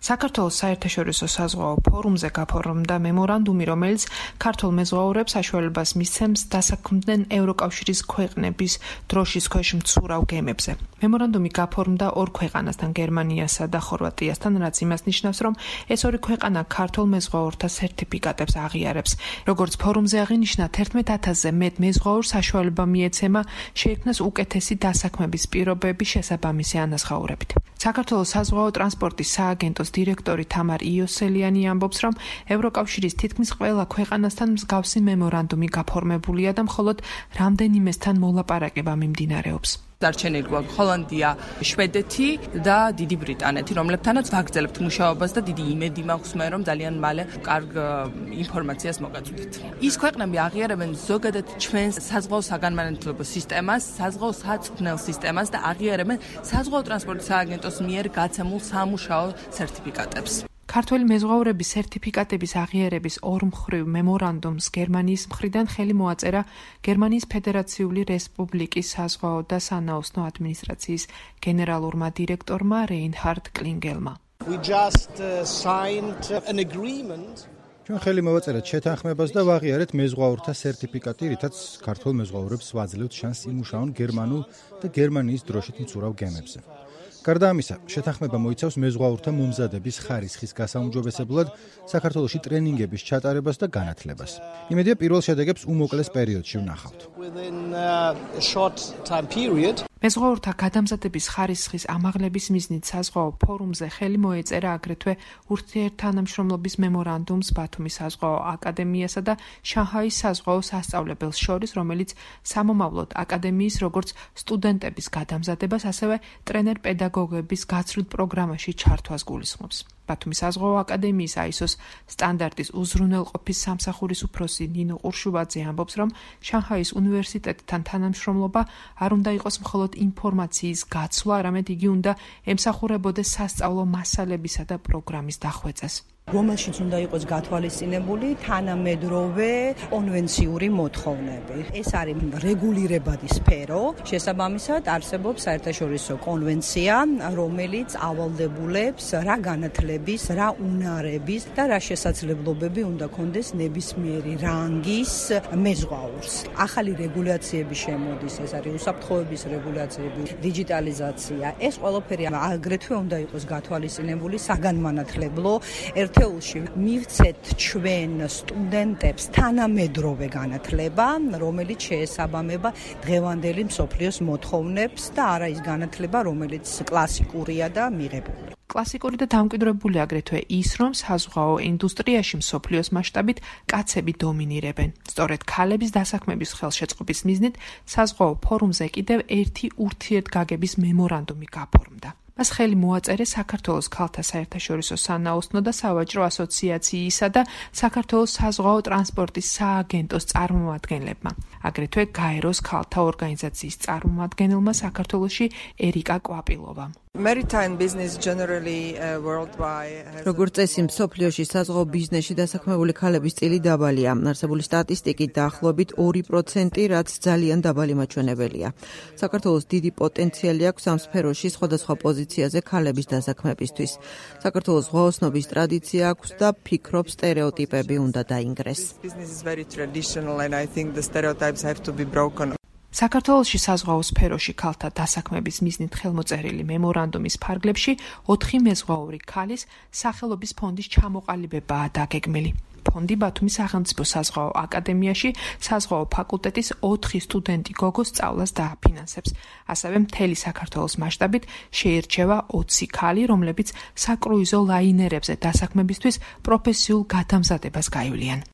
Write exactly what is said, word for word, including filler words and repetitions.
საქართველოს საერთაშორისო საზღვაო ფორუმზე გაფორმდა მემორანდუმი, რომელიც ქართულ მეზღვაურებს საშუალებას მისცემს დასაქმდნენ ევროკავშირის ქვეყნების დროშის ქვეშ მცურავ გემებზე. მემორანდუმი გაფორმდა ორ ქვეყანასთან, გერმანიასა და ხორვატიასთან, რაც იმას ნიშნავს, რომ ეს ორი ქვეყანა ქართულ მეზღვაურთა სერტიფიკატებს აღიარებს. როგორც ფორუმზე აღინიშნა, თერთმეტ ათასზე მეტ მეზღვაურს საშუალება მიეცემა შეიქმნას უკეთესი დასაქმების პირობები შესაბამისი ანაზღაურებით. საქართველოს საზღვაო ტრანსპორტის სააგენტოს დირექტორი თამარ იოსელიანი ამბობს, რომ ევროკავშირის თითქმის ყველა ქვეყანასთან მსგავსი მემორანდუმი გაფორმებულია და მხოლოდ რამდენიმესთან მოლაპარაკება მიმდინარეობს. დარჩენილი გვაქვს ჰოლანდია, შვედეთი და დიდი ბრიტანეთი, რომლებთანაც ვაგრძელებთ მუშაობას და დიდი იმედი მაქვს მე, რომ ძალიან მალე კარგ ინფორმაციას მოგაწვდით. ის ქვეყნები აღიარებენ ზოგადად ჩვენს საზღვაო საგანმანათლებლო სისტემას, საზღვაო საწყნელ სისტემას და აღიარებენ საზღვაო ტრანსპორტის სააგენტოს მიერ გაცემულ სამუშაო სერტიფიკატებს. ქართველი მეზღვაურების სერტიფიკატების აღიარების ორმხრივ მემორანდუმს გერმანიის მხრიდან ხელი მოაწერა გერმანიის ფედერაციული რესპუბლიკის საზღვაო და სანაოსნო ადმინისტრაციის გენერალურმა დირექტორმა რეინჰარდ კლინგელმა. We just uh, signed an agreement. ჩვენ ხელი მოვაწერეთ შეთანხმებას და ვაღიარეთ მეზღვაურთა სერტიფიკატი, რითაც ქართულ მეზღვაურებს ვაძლევთ შანსს იმუშაონ გერმანულ და გერმანიის დროშით მცურავ გემებზე. გარდა ამისა, შეთანხმება მოიცავს მეზღვაურთა მომზადების ხარისხის გასაუმჯობესებლად საქართველოში ტრენინგების ჩატარებას და განათლებას. იმედია პირველ შედეგებს უმოკლეს პერიოდში ვნახავთ. მეზღვაურთა გადამზადების ხარისხის ამაღლების მიზნით საზღვაო ფორუმზე ხელი მოეწერა აგრეთვე ურთიერთთანამშრომლობის მემორანდუმს ბათუმის საზღვაო აკადემიასა და შანხაის საზღვაო სასწავლებელს შორის, რომელიც სამომავლოდ აკადემიის როგორც სტუდენტების გადამზადებას, ასევე ტრენერ-პედაგოგების გაცვლით პროგრამაში ჩართვას გულისხმობს. ბათუმის საზღვაო აკადემიის აი ეს ოს სტანდარტის უზრუნველყოფის სამსახურის უფროსი ნინო ყურშუბაძე ამბობს, რომ შანხაის უნივერსიტეტთან თანამშრომლობა არ უნდა იყოს მხოლოდ ინფორმაციის გაცვლა, არამედ იგი უნდა ემსახურებოდეს სასწავლო მასალებისა და პროგრამის დახვეწას. რომელშიც უნდა იყოს გათვალისწინებული თანამედროვე კონვენციური მოთხოვნები. ეს არის რეგულირებადი სფერო. შესაბამისად არსებობს საერთაშორისო კონვენცია, რომელიც ავალდებულებს რა განათლების, რა უნარების და რა შესაძლებლობები უნდა კონდეს ნებისმიერი რანგის მეზღვაურს. ახალი რეგულაციები შემოდის, ეს არის უსაფრთხოების რეგულაციები, დიჯიტალიზაცია. ეს ყველაფერი აგრეთვე უნდა იყოს გათვალისწინებული საგანმანათლებლო ერთეულში. მივცეთ ჩვენ სტუდენტებს თანამედროვე განათლება, რომელიც შეესაბამება დღევანდელი მსოფლიოს მოთხოვნებს და არა ის განათლება, რომელიც კლასიკურია და მიღებული. კლასიკური და დამკვიდრებული აგრეთვე ის, რომ საზღვაო ინდუსტრიაში მსოფლიოს მასშტაბით კაცები დომინირებენ. სწორედ ქალების დასაქმების ხელშეწყობის მიზნით საზღვაო ფორუმზე კიდევ ერთი ურთიერთგაგების მემორანდუმი გაფორმდა. მას ხელი მოაწერეს საქართველოს ქალთა საერთაშორისო სანაოსნო და სავაჭრო ასოციაციისა და საქართველოს საზღვაო ტრანსპორტის სააგენტოს წარმომადგენლებმა. აგრეთვე გაეროს ქალთა ორგანიზაციის წარმომადგენელმა საქართველოში ერიკა კვაპილოვამ. Maritime business generally uh, worldwide. როგორც წესი, მსოფლიოში საზღვაო ბიზნესში დასაქმებული ქალების წილი დაბალია. არსებული სტატისტიკით დაახლოებით ორი პროცენტი, რაც ძალიან დაბალი მაჩვენებელია. საქართველოს დიდი პოტენციალი აქვს ამ სფეროში სხვადასხვა პოზიციაზე ქალების დასაქმებისთვის. საქართველოს ზღვაოსნობის ტრადიცია აქვს და ფიქრობს სტერეოტიპები უნდა დაინგრეს. Business is very traditional and I think the stereotypes have to be broken. საქართველოში საზღვაო სფეროში ქალთა დასაქმების მიზნით ხელმოწერილი მემორანდუმის ფარგლებში ოთხი მეზღვაური ქალის სახელობის ფონდის ჩამოყალიბებაა დაგეგმილი. ფონდი ბათუმის სახელმწიფო საზღვაო აკადემიაში საზღვაო ფაკულტეტის ოთხი სტუდენტი გოგოს სწავლას დააფინანსებს. ასევე მთელი საქართველოს მასშტაბით შეირჩევა ოცი ქალი, რომლებიც საკრუიზო ლაინერებზე დასაქმებისთვის პროფესიულ გადამზადებას გაივლიან.